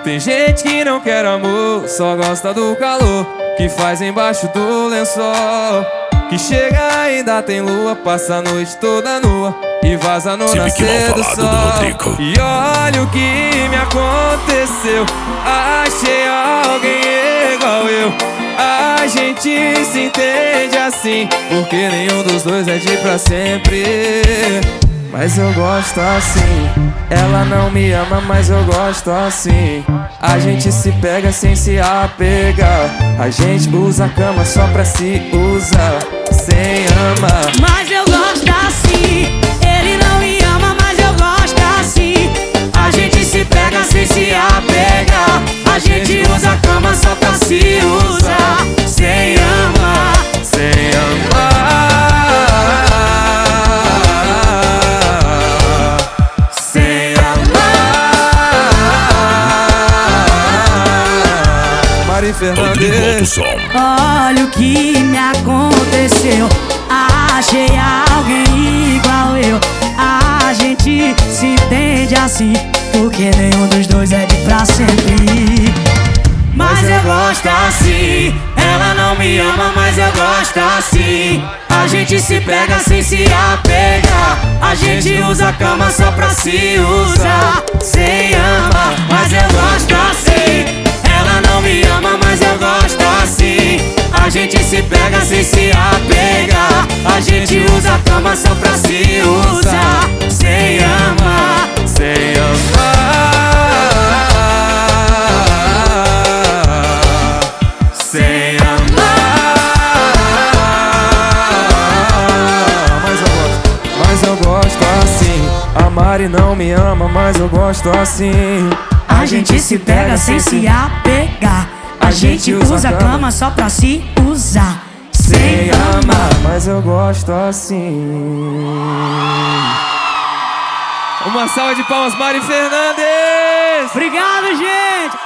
Tem gente que não quer amor, só gosta do calor que faz embaixo do lençol. Que chega ainda tem lua, passa a noite toda nua e vaza no nascer do sol. E olha o que me aconteceu, achei alguém igual eu. A gente se entende assim, porque nenhum dos dois é de pra sempre. Mas eu gosto assim. Ela não me ama, mas eu gosto assim. A gente se pega sem se apegar. A gente usa a cama só pra se usar, sem amar. Mas eu gosto assim. Ele não me ama, mas eu gosto assim. A gente se pega sem se apegar. A gente usa a cama só pra se usar, sem amar, sem amar. Mari Fernandes. Olha o que me aconteceu, achei alguém igual eu. A gente se entende assim, porque nenhum dos dois é de pra sempre. Mas eu gosto assim. Ela não me ama, mas eu gosto assim. A gente se pega sem se apegar. A gente usa a cama só pra se usar, sem amar. Mas eu gosto assim. Ela não me ama, mas eu gosto assim. A gente se pega sem se apegar. A gente usa a cama só pra se usar, sem amar, sem amar. Sem amar. Mas eu gosto assim. A Mari não me ama, mas eu gosto assim. A gente se pega sem se apegar. A gente usa a cama só pra se usar, sem amar. Mas eu gosto assim. Uma salva de palmas, Mari Fernandes! Obrigado, gente!